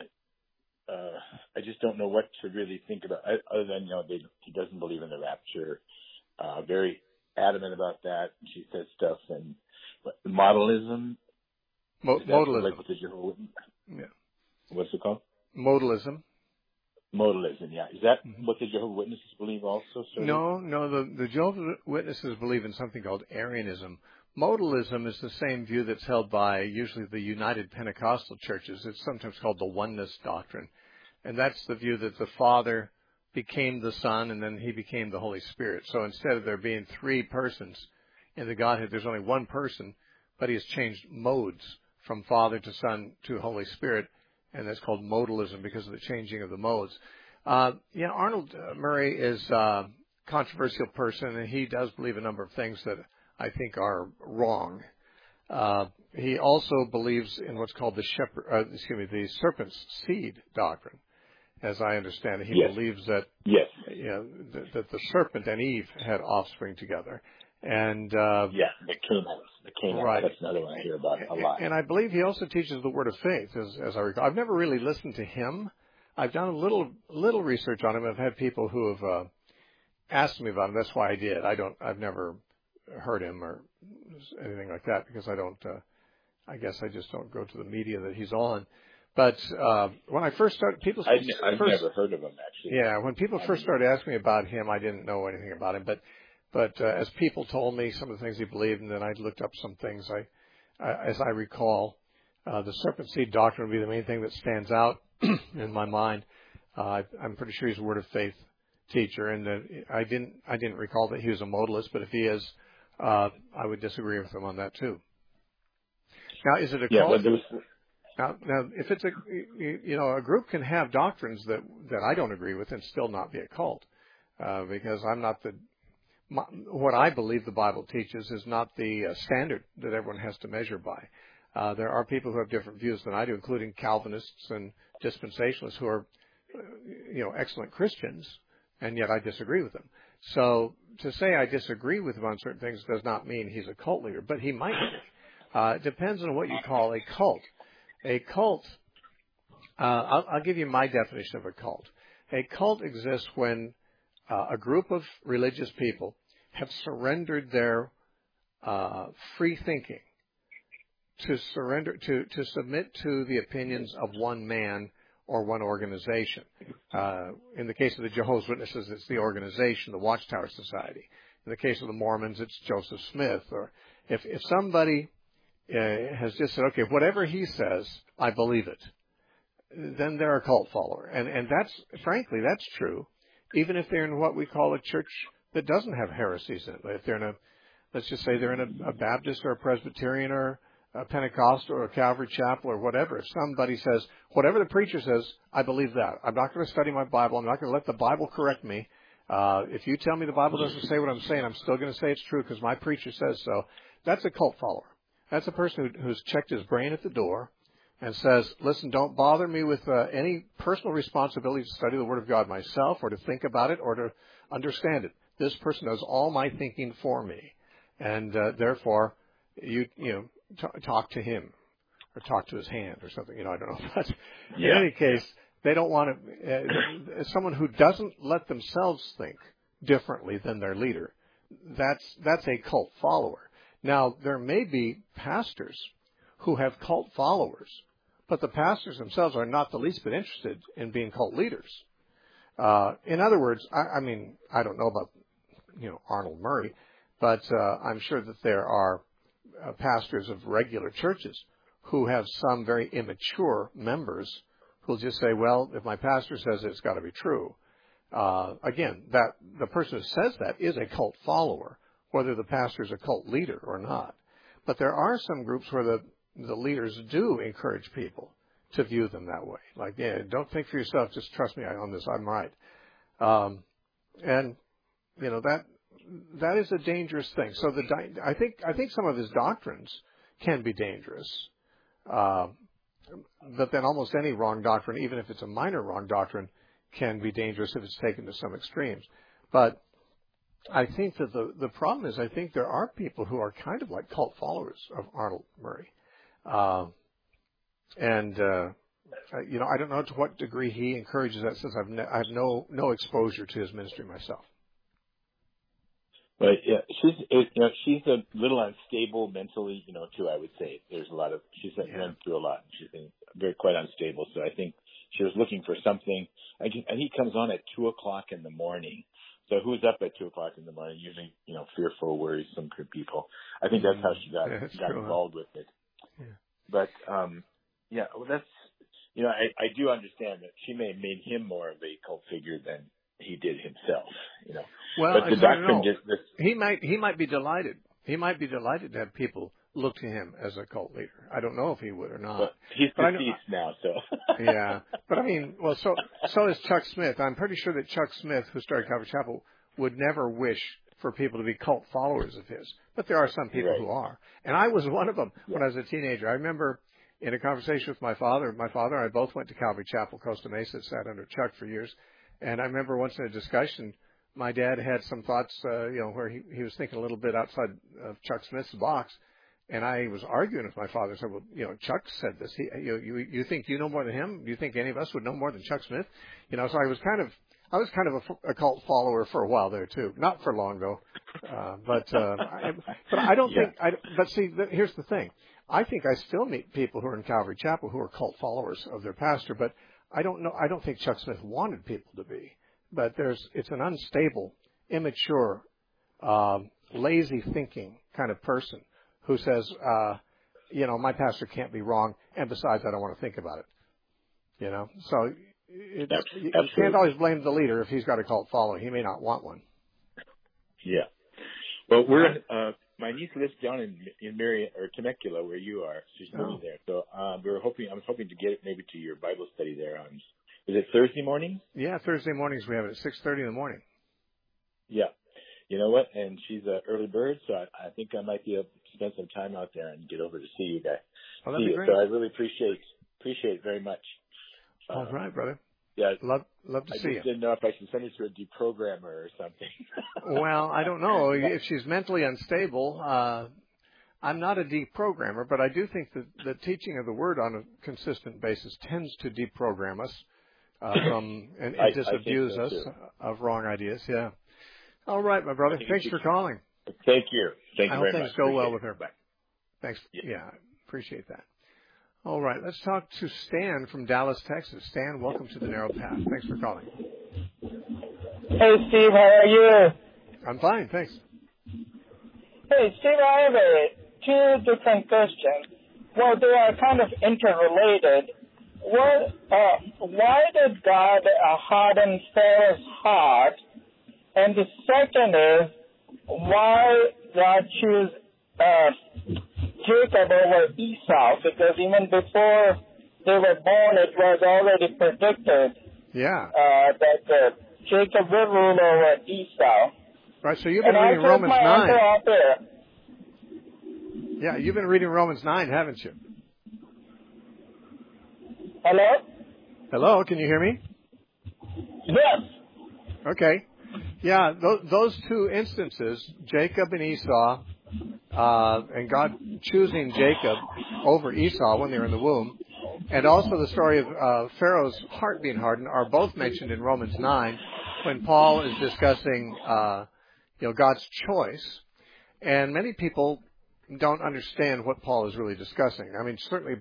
Uh, I just don't know what to really think about, other than, you know, they, he doesn't believe in the rapture. Uh, very adamant about that. She says stuff, and but modalism. Mo- modalism. Like what the Jehovah's Witnesses? Yeah. What's it called? Modalism. Modalism, yeah. Is that mm-hmm. what the Jehovah's Witnesses believe also? Sir? No, no. The, the Jehovah's Witnesses believe in something called Arianism. Modalism is the same view that's held by usually the United Pentecostal churches. It's sometimes called the oneness doctrine. And that's the view that the Father became the Son and then he became the Holy Spirit. So instead of there being three persons in the Godhead, there's only one person, but he has changed modes from Father to Son to Holy Spirit, and that's called modalism because of the changing of the modes. Uh, yeah, Arnold Murray is a controversial person, and he does believe a number of things that I think are wrong. Uh, he also believes in what's called the shepherd, uh, excuse me, the serpent's seed doctrine. As I understand it, he yes. believes that yes. you know, that, that the serpent and Eve had offspring together. And uh, yeah, the Canaanites. The Canaanites. Right. That's another one I hear about a lot. And I believe he also teaches the word of faith, as, as I recall. I've never really listened to him. I've done a little little research on him. I've had people who have uh, asked me about him. That's why I did. I don't. I've never heard him or anything like that because I don't. Uh, I guess I just don't go to the media that he's on. But uh, when I first started, people I've, I've first, never heard of him actually. Yeah, when people first started asking me about him, I didn't know anything about him. But but uh, as people told me some of the things he believed, and then I looked up some things. I, I as I recall, uh, the serpent seed doctrine would be the main thing that stands out in my mind. Uh, I, I'm pretty sure he's a word of faith teacher, and uh, I didn't I didn't recall that he was a modalist. But if he is, uh, I would disagree with him on that too. Now, is it a yeah, cult? Well, Now, now, if it's a, you know, a group can have doctrines that, that I don't agree with and still not be a cult, uh, because I'm not the, my, what I believe the Bible teaches is not the uh, standard that everyone has to measure by. Uh, there are people who have different views than I do, including Calvinists and dispensationalists who are, you know, excellent Christians, and yet I disagree with them. So to say I disagree with him on certain things does not mean he's a cult leader, but he might be. Uh, it depends on what you call a cult. A cult, uh, I'll, I'll give you my definition of a cult. A cult exists when uh, a group of religious people have surrendered their uh, free thinking to surrender to, to submit to the opinions of one man or one organization. Uh, in the case of the Jehovah's Witnesses, it's the organization, the Watchtower Society. In the case of the Mormons, it's Joseph Smith. Or if if somebody Uh, has just said, okay, whatever he says, I believe it, then they're a cult follower. And and that's, frankly, that's true, even if they're in what we call a church that doesn't have heresies in it. If they're in a, let's just say they're in a, a Baptist or a Presbyterian or a Pentecostal or a Calvary Chapel or whatever. If somebody says, whatever the preacher says, I believe that. I'm not going to study my Bible. I'm not going to let the Bible correct me. Uh, if you tell me the Bible doesn't say what I'm saying, I'm still going to say it's true because my preacher says so. That's a cult follower. That's a person who, who's checked his brain at the door and says, listen, don't bother me with uh, any personal responsibility to study the Word of God myself or to think about it or to understand it. This person does all my thinking for me. And uh, therefore, you you know, t- talk to him or talk to his hand or something. You know, I don't know. But yeah. In any case, they don't want to, uh, someone who doesn't let themselves think differently than their leader, that's that's a cult follower. Now, there may be pastors who have cult followers, but the pastors themselves are not the least bit interested in being cult leaders. Uh, in other words, I, I mean, I don't know about, you know, Arnold Murray, but uh, I'm sure that there are uh, pastors of regular churches who have some very immature members who'll just say, well, if my pastor says it, it's got to be true. Uh, again, that the person who says that is a cult follower, whether the pastor is a cult leader or not. But there are some groups where the, the leaders do encourage people to view them that way. Like, yeah, don't think for yourself, just trust me on this, I'm right. Um, and, you know, that that is a dangerous thing. So the I think I think some of his doctrines can be dangerous. Uh, but then almost any wrong doctrine, even if it's a minor wrong doctrine, can be dangerous if it's taken to some extremes. But I think that the, the problem is I think there are people who are kind of like cult followers of Arnold Murray. Uh, and, uh, you know, I don't know to what degree he encourages that since I've ne- I have no, no exposure to his ministry myself. But yeah, she's, you know, she's a little unstable mentally, you know, too, I would say. There's a lot of, she's yeah. went through a lot. She's been very quite unstable. So I think she was looking for something. And he comes on at two o'clock in the morning. So who's up at two o'clock in the morning? Usually, you know, fearful, worrisome people. I think that's how she got yeah, got true, involved huh? with it. Yeah. But um, yeah, well, that's you know, I, I do understand that she may have made him more of a cult figure than he did himself. You know, well, but the I don't know. Just, this, he might he might be delighted. He might be delighted to have people look to him as a cult leader. I don't know if he would or not. But he's but deceased now, so. Yeah. But I mean, well, so so is Chuck Smith. I'm pretty sure that Chuck Smith, who started Calvary Chapel, would never wish for people to be cult followers of his. But there are some people right. who are. And I was one of them yeah. when I was a teenager. I remember in a conversation with my father, my father and I both went to Calvary Chapel, Costa Mesa, sat under Chuck for years. And I remember once in a discussion, my dad had some thoughts, uh, you know, where he, he was thinking a little bit outside of Chuck Smith's box. And I was arguing with my father. I said, well, you know, Chuck said this. He, you, you, you think you know more than him? Do you think any of us would know more than Chuck Smith? You know, so I was kind of, I was kind of a, a cult follower for a while there too. Not for long though, uh, but uh, I, but I don't Yeah. think. I, but see, the, here's the thing. I think I still meet people who are in Calvary Chapel who are cult followers of their pastor, but I don't know. I don't think Chuck Smith wanted people to be. But there's it's an unstable, immature, um, lazy thinking kind of person who says, uh, you know, my pastor can't be wrong, and besides, I don't want to think about it. You know, so it's, you can't always blame the leader if he's got a cult following. He may not want one. Yeah. Well, we're uh, my niece lives down in in Marion or Temecula, where you are. She's moving Oh. there, so um, we were hoping. I was hoping to get maybe to your Bible study there on. Is it Thursday morning? Yeah, Thursday mornings we have it at six thirty in the morning. Yeah. You know what? And she's an early bird, so I, I think I might be able to spend some time out there and get over to see you guys. Oh, that'd see be you. great. So I really appreciate appreciate it very much. All Uh, right, brother. Yeah. Love love to I see just you. didn't know if I should send it to a deprogrammer or something. Well, I don't know if she's mentally unstable. Uh, I'm not a deprogrammer, but I do think that the teaching of the Word on a consistent basis tends to deprogram us uh, from and, and I- I disabuse think so, us too. of wrong ideas. Yeah. All right, my brother. think Thanks you for should- calling. Thank you. Thank I you hope very things much. go well Appreciate with it. her. Bye. Thanks. Yeah. Yeah, appreciate that. All right, let's talk to Stan from Dallas, Texas. Stan, welcome to the Narrow Path. Thanks for calling. Hey, Steve, how are you? I'm fine, thanks. Hey, Steve, I have a, two different questions. Well, they are kind of interrelated. What, uh, why did God uh, harden Pharaoh's heart? And the second is, why God choose uh, Jacob over Esau? Because even before they were born, it was already predicted Yeah. uh, that uh, Jacob will rule over Esau. Right, so you've been And reading I Romans my answer nine. out there. Yeah, you've been reading Romans nine, haven't you? Hello? Hello, can you hear me? Yes. Okay. Yeah, th- those two instances, Jacob and Esau, uh, and God choosing Jacob over Esau when they were in the womb, and also the story of uh, Pharaoh's heart being hardened, are both mentioned in Romans nine when Paul is discussing, uh, you know, God's choice. And many people don't understand what Paul is really discussing. I mean, certainly,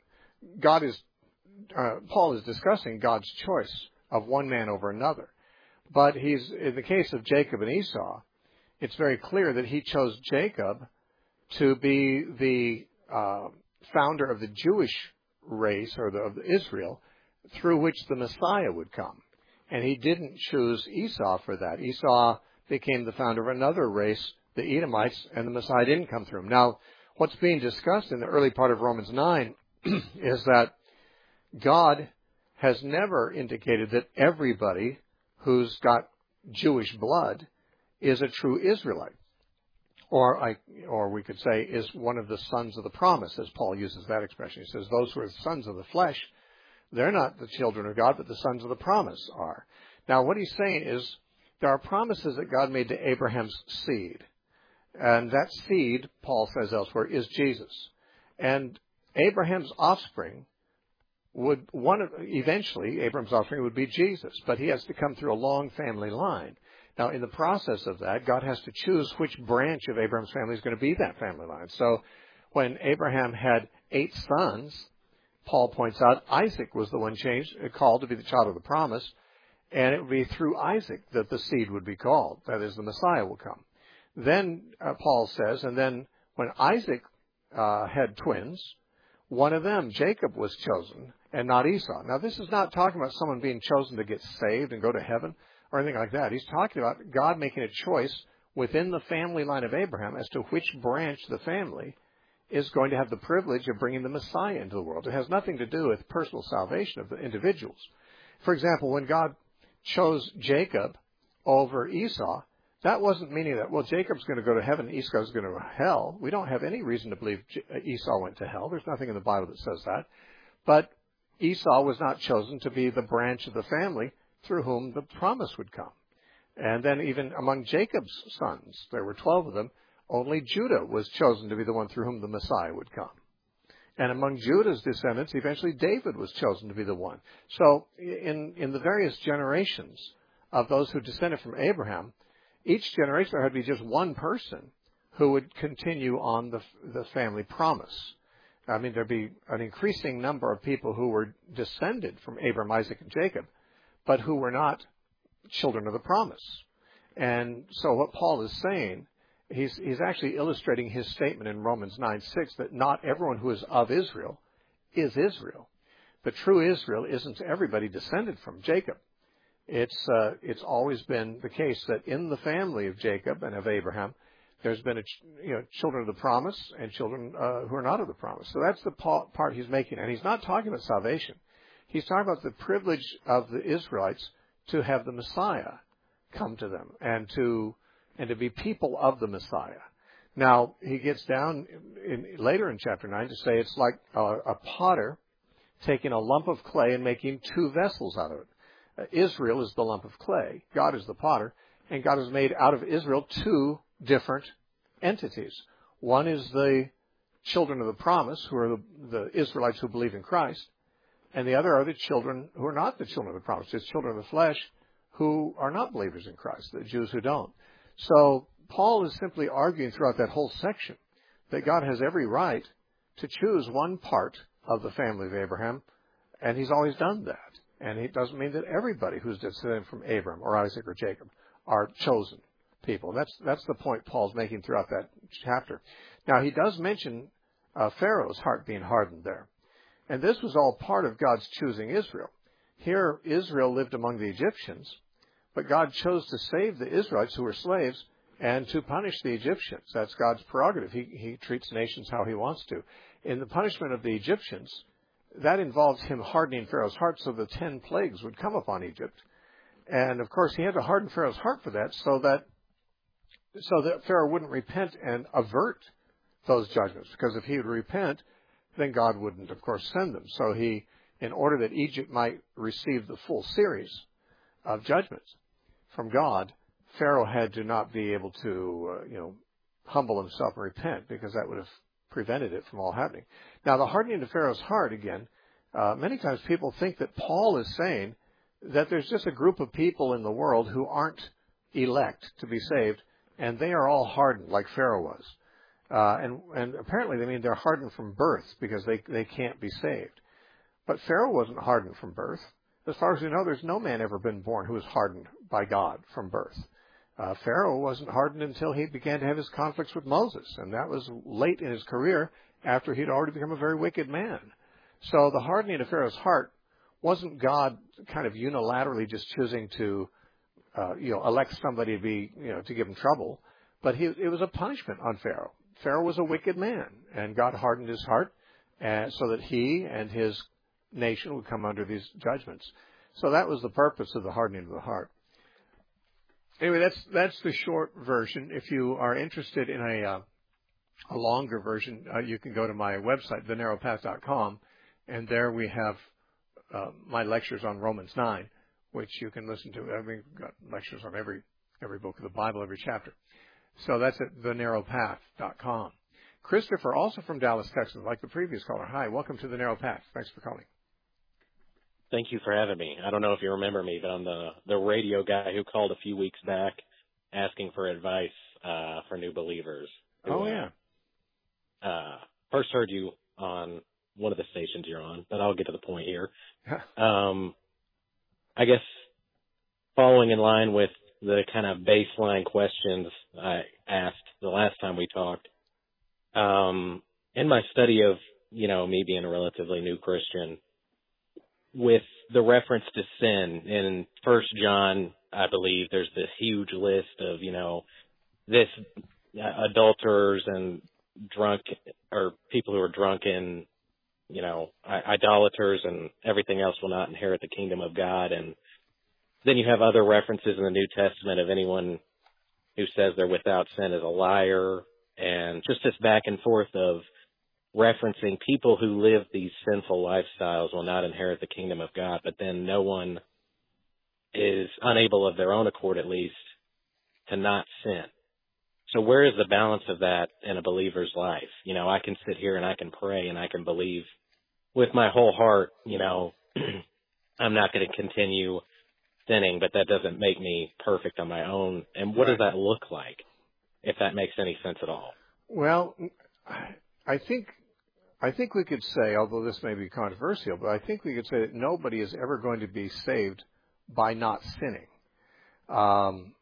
God is uh, Paul is discussing God's choice of one man over another. But he's, in the case of Jacob and Esau, it's very clear that he chose Jacob to be the uh, founder of the Jewish race, or the, of Israel, through which the Messiah would come. And he didn't choose Esau for that. Esau became the founder of another race, the Edomites, and the Messiah didn't come through him. Now, what's being discussed in the early part of Romans nine is that God has never indicated that everybody who's got Jewish blood is a true Israelite. Or I, or we could say is one of the sons of the promise, as Paul uses that expression. He says those who are the sons of the flesh, they're not the children of God, but the sons of the promise are. Now, what he's saying is there are promises that God made to Abraham's seed. And that seed, Paul says elsewhere, is Jesus. And Abraham's offspring would, one of, eventually, Abraham's offspring would be Jesus. But he has to come through a long family line. Now, in the process of that, God has to choose which branch of Abraham's family is going to be that family line. So when Abraham had eight sons, Paul points out Isaac was the one changed, called to be the child of the promise, and it would be through Isaac that the seed would be called. That is, the Messiah will come. Then, uh, Paul says, and then when Isaac uh, had twins, one of them, Jacob, was chosen, and not Esau. Now, this is not talking about someone being chosen to get saved and go to heaven or anything like that. He's talking about God making a choice within the family line of Abraham as to which branch of the family is going to have the privilege of bringing the Messiah into the world. It has nothing to do with personal salvation of the individuals. For example, when God chose Jacob over Esau, that wasn't meaning that, well, Jacob's going to go to heaven and Esau's going to go to hell. We don't have any reason to believe Esau went to hell. There's nothing in the Bible that says that. But Esau was not chosen to be the branch of the family through whom the promise would come. And then even among Jacob's sons, there were twelve of them, only Judah was chosen to be the one through whom the Messiah would come. And among Judah's descendants, eventually David was chosen to be the one. So in, in the various generations of those who descended from Abraham, each generation there had to be just one person who would continue on the the family promise. I mean, there'd be an increasing number of people who were descended from Abraham, Isaac, and Jacob, but who were not children of the promise. And so what Paul is saying, he's, he's actually illustrating his statement in Romans nine six that not everyone who is of Israel is Israel. But true Israel isn't everybody descended from Jacob. It's, uh, it's always been the case that in the family of Jacob and of Abraham, there's been a, you know, children of the promise and children uh, who are not of the promise. So that's the part he's making. And he's not talking about salvation. He's talking about the privilege of the Israelites to have the Messiah come to them and to and to be people of the Messiah. Now, he gets down in, later in chapter nine to say it's like a, a potter taking a lump of clay and making two vessels out of it. Uh, Israel is the lump of clay. God is the potter. And God has made out of Israel two different entities. One is the children of the promise, who are the, the Israelites who believe in Christ, and the other are the children who are not the children of the promise. It's children of the flesh who are not believers in Christ, the Jews who don't. So Paul is simply arguing throughout that whole section that God has every right to choose one part of the family of Abraham, and he's always done that. And it doesn't mean that everybody who's descended from Abraham or Isaac or Jacob are chosen people. That's that's the point Paul's making throughout that chapter. Now, he does mention uh, Pharaoh's heart being hardened there. And this was all part of God's choosing Israel. Here, Israel lived among the Egyptians, but God chose to save the Israelites who were slaves and to punish the Egyptians. That's God's prerogative. He, he treats nations how he wants to. In the punishment of the Egyptians, that involves him hardening Pharaoh's heart so the ten plagues would come upon Egypt. And, of course, he had to harden Pharaoh's heart for that so that so that Pharaoh wouldn't repent and avert those judgments. Because if he would repent, then God wouldn't, of course, send them. So he, in order that Egypt might receive the full series of judgments from God, Pharaoh had to not be able to, uh, you know, humble himself and repent, because that would have prevented it from all happening. Now, the hardening of Pharaoh's heart, again, uh, many times people think that Paul is saying that there's just a group of people in the world who aren't elect to be saved, and they are all hardened like Pharaoh was. Uh, and, and apparently they mean they're hardened from birth because they, they can't be saved. But Pharaoh wasn't hardened from birth. As far as we know, there's no man ever been born who was hardened by God from birth. Uh, Pharaoh wasn't hardened until he began to have his conflicts with Moses, and that was late in his career after he'd already become a very wicked man. So the hardening of Pharaoh's heart wasn't God kind of unilaterally just choosing to, uh, you know, elect somebody to be, you know, to give him trouble, but he, it was a punishment on Pharaoh. Pharaoh was a wicked man, and God hardened his heart uh, so that he and his nation would come under these judgments. So that was the purpose of the hardening of the heart. Anyway, that's that's the short version. If you are interested in a uh, a longer version, uh, you can go to my website, the narrow path dot com, and there we have uh, my lectures on Romans nine, which you can listen to. I mean, we've got lectures on every every book of the Bible, every chapter. So that's at the narrow path dot com. Christopher, also from Dallas, Texas, like the previous caller. Hi, welcome to the Narrow Path. Thanks for calling. Thank you for having me. I don't know if you remember me, but I'm the, the radio guy who called a few weeks back asking for advice uh, for new believers. Who, oh, yeah. Uh, uh, first heard you on one of the stations you're on, but I'll get to the point here. um, I guess following in line with the kind of baseline questions I asked the last time we talked, um, in my study of, you know, me being a relatively new Christian, with the reference to sin in First John, I believe there's this huge list of, you know, this uh, adulterers and drunk or people who are drunken, you know, idolaters and everything else will not inherit the kingdom of God. And then you have other references in the New Testament of anyone who says they're without sin is a liar, and just this back and forth of referencing people who live these sinful lifestyles will not inherit the kingdom of God, but then no one is unable of their own accord, at least, to not sin. So where is the balance of that in a believer's life? You know, I can sit here and I can pray and I can believe with my whole heart, you know, I'm not going to continue sinning, but that doesn't make me perfect on my own. And what Right. does that look like, if that makes any sense at all? Well, I think I think we could say, although this may be controversial, but I think we could say that nobody is ever going to be saved by not sinning. Um,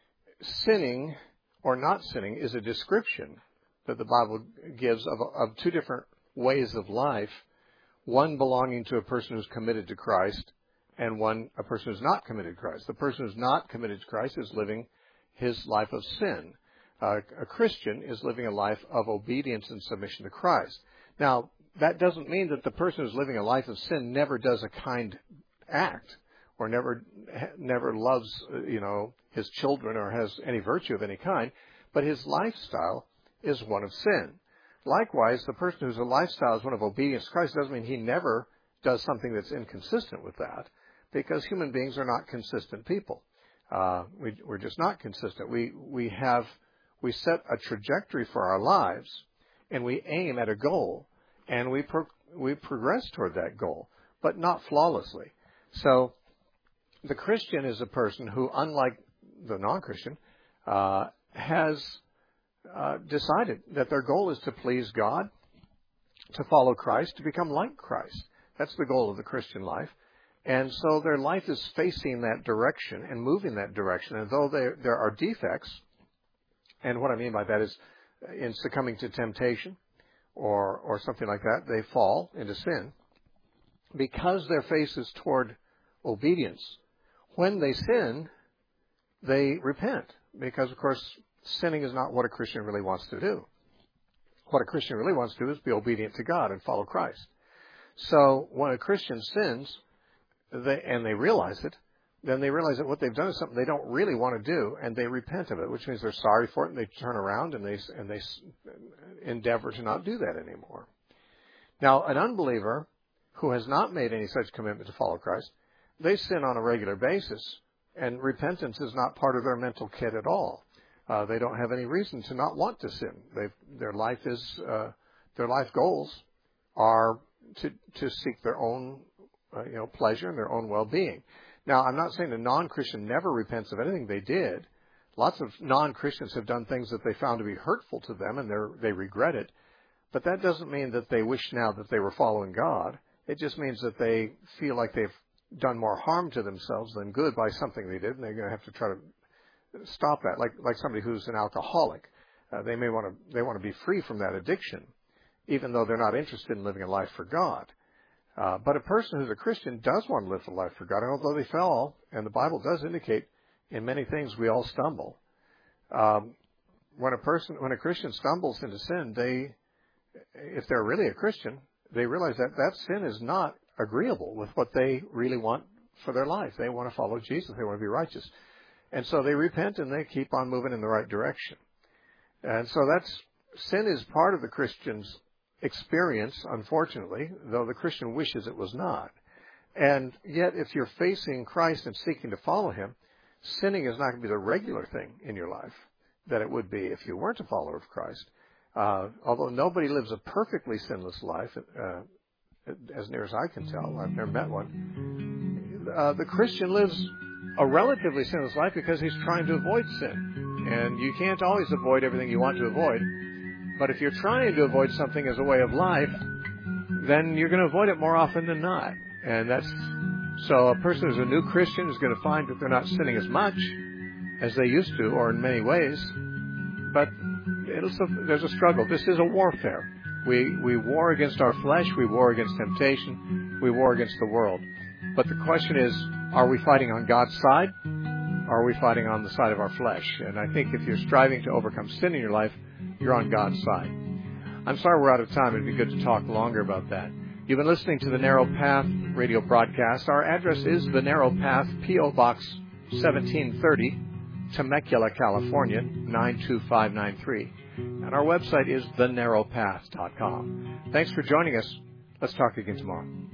sinning or not sinning is a description that the Bible gives of, of two different ways of life, one belonging to a person who's committed to Christ and one a person who's not committed to Christ. The person who's not committed to Christ is living his life of sin. Uh, a Christian is living a life of obedience and submission to Christ. Now, that doesn't mean that the person who's living a life of sin never does a kind act or never never loves, you know, his children or has any virtue of any kind, but his lifestyle is one of sin. Likewise, the person whose lifestyle is one of obedience to Christ doesn't mean he never does something that's inconsistent with that, because human beings are not consistent people. Uh, we, we're just not consistent. We we have we set a trajectory for our lives, and we aim at a goal, and we pro- we progress toward that goal, but not flawlessly. So, the Christian is a person who, unlike the non-Christian, uh, has uh, decided that their goal is to please God, to follow Christ, to become like Christ. That's the goal of the Christian life. And so their life is facing that direction and moving that direction. And though there, there are defects, and what I mean by that is in succumbing to temptation or, or something like that, they fall into sin. Because their face is toward obedience, when they sin, they repent. Because, of course, sinning is not what a Christian really wants to do. What a Christian really wants to do is be obedient to God and follow Christ. So when a Christian sins, they, and they realize it, then they realize that what they've done is something they don't really want to do, and they repent of it, which means they're sorry for it, and they turn around and they and they endeavor to not do that anymore. Now, an unbeliever who has not made any such commitment to follow Christ, they sin on a regular basis, and repentance is not part of their mental kit at all. Uh, they don't have any reason to not want to sin. They've, their life is uh, their life goals are to to seek their own uh, you know pleasure and their own well-being. Now, I'm not saying a non-Christian never repents of anything they did. Lots of non-Christians have done things that they found to be hurtful to them, and they they regret it. But that doesn't mean that they wish now that they were following God. It just means that they feel like they've done more harm to themselves than good by something they did, and they're going to have to try to stop that. Like like somebody who's an alcoholic, uh, they may want to they want to be free from that addiction, even though they're not interested in living a life for God. Uh, but a person who's a Christian does want to live a life for God, and although they fall, and the Bible does indicate in many things we all stumble. Um, when a person, when a Christian stumbles into sin, they, if they're really a Christian, they realize that that sin is not agreeable with what they really want for their life. They want to follow Jesus. They want to be righteous. And so they repent and they keep on moving in the right direction. And so that's, sin is part of the Christian's experience, unfortunately, though the Christian wishes it was not. And yet, if you're facing Christ and seeking to follow Him, sinning is not going to be the regular thing in your life that it would be if you weren't a follower of Christ. Uh, although nobody lives a perfectly sinless life, uh, as near as I can tell, I've never met one, uh, the Christian lives a relatively sinless life because he's trying to avoid sin. And you can't always avoid everything you want to avoid. But if you're trying to avoid something as a way of life, then you're going to avoid it more often than not. And that's, so a person who's a new Christian is going to find that they're not sinning as much as they used to, or in many ways. But it'll, there's a struggle. This is a warfare. We, we war against our flesh. We war against temptation. We war against the world. But the question is, are we fighting on God's side? Or are we fighting on the side of our flesh? And I think if you're striving to overcome sin in your life, you're on God's side. I'm sorry we're out of time. It'd be good to talk longer about that. You've been listening to the Narrow Path radio broadcast. Our address is the Narrow Path, P O Box seventeen thirty, Temecula, California, nine two five nine three. And our website is the narrow path dot com. Thanks for joining us. Let's talk again tomorrow.